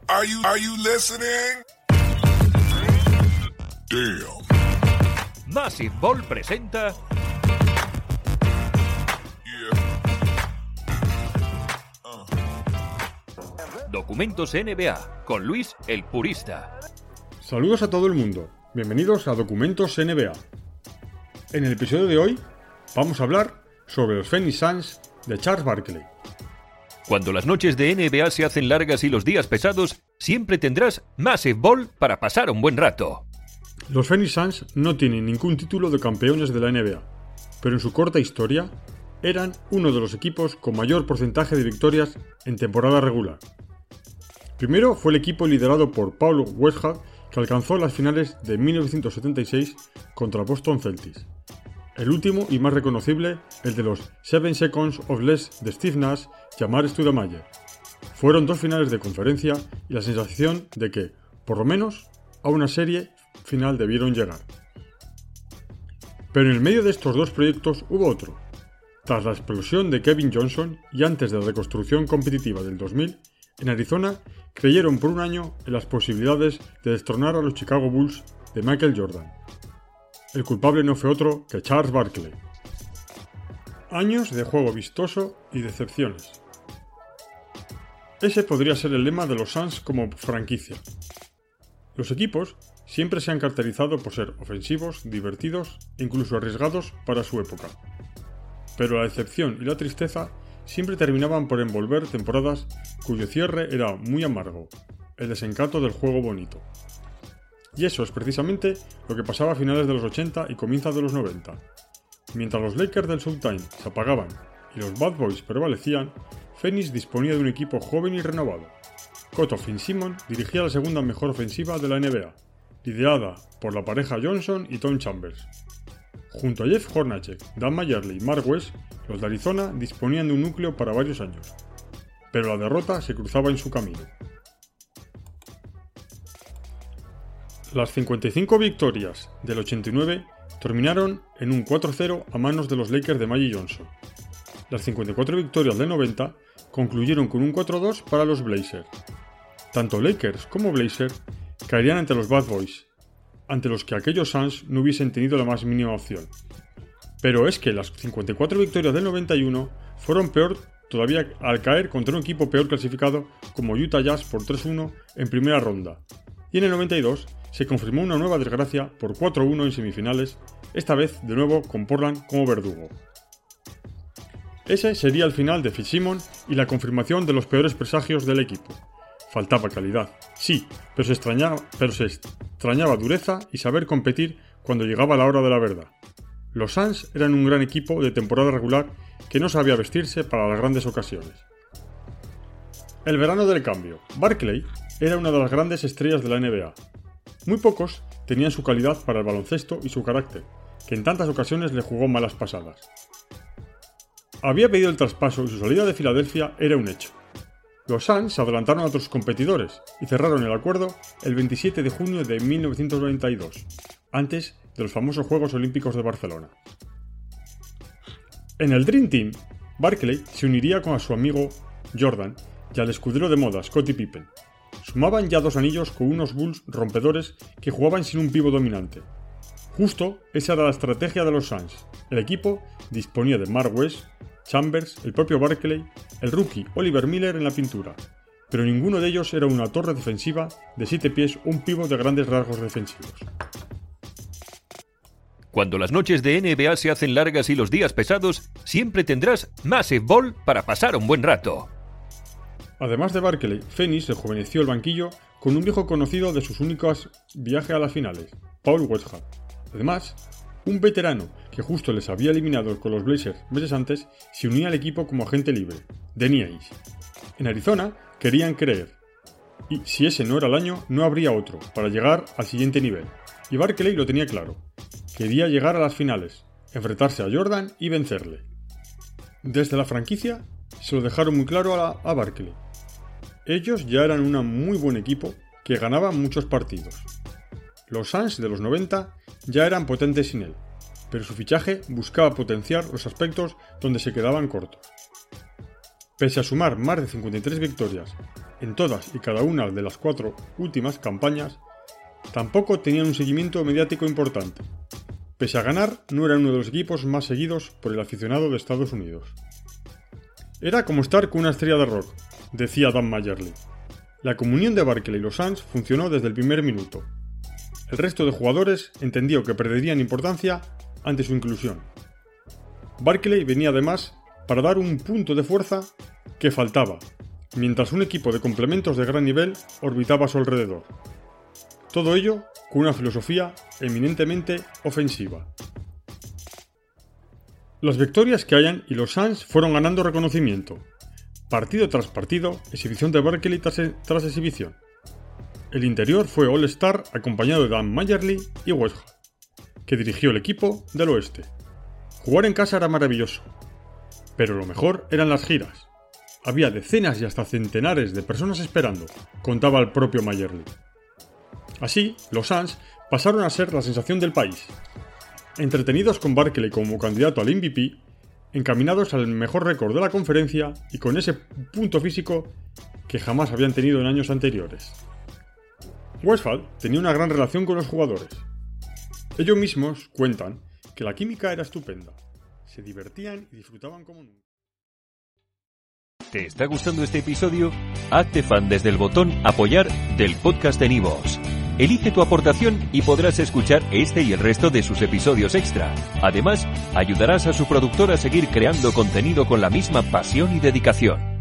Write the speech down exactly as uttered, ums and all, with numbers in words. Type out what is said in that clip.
Are you, are you listening? Damn. Massive Ball presenta... Documentos N B A, con Luis el Purista. Saludos a todo el mundo, bienvenidos a Documentos N B A. En el episodio de hoy vamos a hablar sobre los Phoenix Suns de Charles Barkley. Cuando las noches de N B A se hacen largas y los días pesados, siempre tendrás Massive Ball para pasar un buen rato. Los Phoenix Suns no tienen ningún título de campeones de la N B A, pero en su corta historia eran uno de los equipos con mayor porcentaje de victorias en temporada regular. Primero fue el equipo liderado por Paul Westhead, que alcanzó las finales de mil novecientos setenta y seis contra Boston Celtics. El último y más reconocible, el de los Seven Seconds of Less de Steve Nash y Amar'e Stoudemire. Fueron dos finales de conferencia y la sensación de que, por lo menos, a una serie final debieron llegar. Pero en el medio de estos dos proyectos hubo otro. Tras la explosión de Kevin Johnson y antes de la reconstrucción competitiva del dos mil, en Arizona creyeron por un año en las posibilidades de destronar a los Chicago Bulls de Michael Jordan. El culpable no fue otro que Charles Barkley. Años de juego vistoso y decepciones. Ese podría ser el lema de los Suns como franquicia. Los equipos siempre se han caracterizado por ser ofensivos, divertidos e incluso arriesgados para su época. Pero la decepción y la tristeza siempre terminaban por envolver temporadas cuyo cierre era muy amargo, el desencanto del juego bonito. Y eso es precisamente lo que pasaba a finales de los ochenta y comienzos de los noventa. Mientras los Lakers del Showtime se apagaban y los Bad Boys prevalecían, Phoenix disponía de un equipo joven y renovado. Otto Fitzsimmons dirigía la segunda mejor ofensiva de la N B A, liderada por la pareja Johnson y Tom Chambers. Junto a Jeff Hornacek, Dan Majerle y Mark West, los de Arizona disponían de un núcleo para varios años, pero la derrota se cruzaba en su camino. Las cincuenta y cinco victorias del ochenta y nueve terminaron en un cuatro cero a manos de los Lakers de Magic Johnson. Las cincuenta y cuatro victorias del noventa concluyeron con un cuatro dos para los Blazers. Tanto Lakers como Blazers caerían ante los Bad Boys, ante los que aquellos Suns no hubiesen tenido la más mínima opción. Pero es que las cincuenta y cuatro victorias del noventa y uno fueron peor todavía al caer contra un equipo peor clasificado como Utah Jazz por tres uno en primera ronda. Y en el noventa y dos se confirmó una nueva desgracia por cuatro uno en semifinales, esta vez de nuevo con Portland como verdugo. Ese sería el final de Fitzsimmons y la confirmación de los peores presagios del equipo. Faltaba calidad, sí, pero se extrañaba, pero se extrañaba dureza y saber competir cuando llegaba la hora de la verdad. Los Suns eran un gran equipo de temporada regular que no sabía vestirse para las grandes ocasiones. El verano del cambio. Barkley era una de las grandes estrellas de la N B A. Muy pocos tenían su calidad para el baloncesto y su carácter, que en tantas ocasiones le jugó malas pasadas. Había pedido el traspaso y su salida de Filadelfia era un hecho. Los Suns se adelantaron a otros competidores y cerraron el acuerdo el veintisiete de junio de mil novecientos noventa y dos, antes de los famosos Juegos Olímpicos de Barcelona. En el Dream Team, Barkley se uniría con a su amigo Jordan y al escudero de moda Scottie Pippen. Sumaban ya dos anillos con unos Bulls rompedores que jugaban sin un pívot dominante. Justo esa era la estrategia de los Suns. El equipo disponía de Mark West, Chambers, el propio Barkley, el rookie Oliver Miller en la pintura, pero ninguno de ellos era una torre defensiva de siete pies o un pívot de grandes rasgos defensivos. Cuando las noches de N B A se hacen largas y los días pesados, siempre tendrás Massive Ball para pasar un buen rato. Además de Barkley, Phoenix rejuveneció el banquillo con un viejo conocido de sus únicos viajes a las finales, Paul Westhead. Además, un veterano que justo les había eliminado con los Blazers meses antes se unía al equipo como agente libre, Danny Ainge. En Arizona querían creer, y si ese no era el año, no habría otro para llegar al siguiente nivel. Y Barkley lo tenía claro. Quería llegar a las finales, enfrentarse a Jordan y vencerle. Desde la franquicia se lo dejaron muy claro a, la, a Barkley. Ellos ya eran un muy buen equipo que ganaba muchos partidos. Los Suns de los noventa ya eran potentes sin él, pero su fichaje buscaba potenciar los aspectos donde se quedaban cortos. Pese a sumar más de cincuenta y tres victorias en todas y cada una de las cuatro últimas campañas, tampoco tenían un seguimiento mediático importante. Pese a ganar, no era uno de los equipos más seguidos por el aficionado de Estados Unidos. Era como estar con una estrella de rock, decía Dan Mayerly. La comunión de Barkley y los Suns funcionó desde el primer minuto. El resto de jugadores entendió que perderían importancia ante su inclusión. Barkley venía además para dar un punto de fuerza que faltaba, mientras un equipo de complementos de gran nivel orbitaba a su alrededor. Todo ello con una filosofía eminentemente ofensiva. Las victorias que hayan y los Suns fueron ganando reconocimiento. Partido tras partido, exhibición de Barkley tras, tras exhibición. El interior fue All-Star acompañado de Dan Mayerly y Wes Hall, que dirigió el equipo del oeste. Jugar en casa era maravilloso, pero lo mejor eran las giras. Había decenas y hasta centenares de personas esperando, contaba el propio Mayerly. Así, los Suns pasaron a ser la sensación del país. Entretenidos con Barkley como candidato al M V P, encaminados al mejor récord de la conferencia y con ese punto físico que jamás habían tenido en años anteriores. Westphal tenía una gran relación con los jugadores. Ellos mismos cuentan que la química era estupenda, se divertían y disfrutaban como nunca. ¿Te está gustando este episodio? Hazte fan desde el botón Apoyar del podcast de Nivos. Elige tu aportación y podrás escuchar este y el resto de sus episodios extra. Además, ayudarás a su productor a seguir creando contenido con la misma pasión y dedicación.